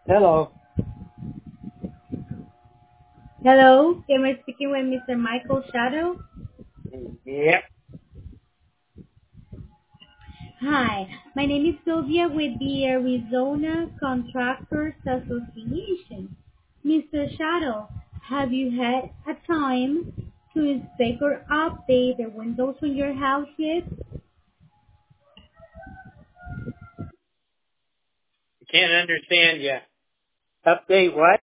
Hello. Hello, am I speaking with Mr. Michael Shadow? Yep. Hi, my name is Sylvia with the Arizona Contractors Association. Mr. Shadow, have you had a time to inspect or update the windows on your house yet? Can't understand you. Update what?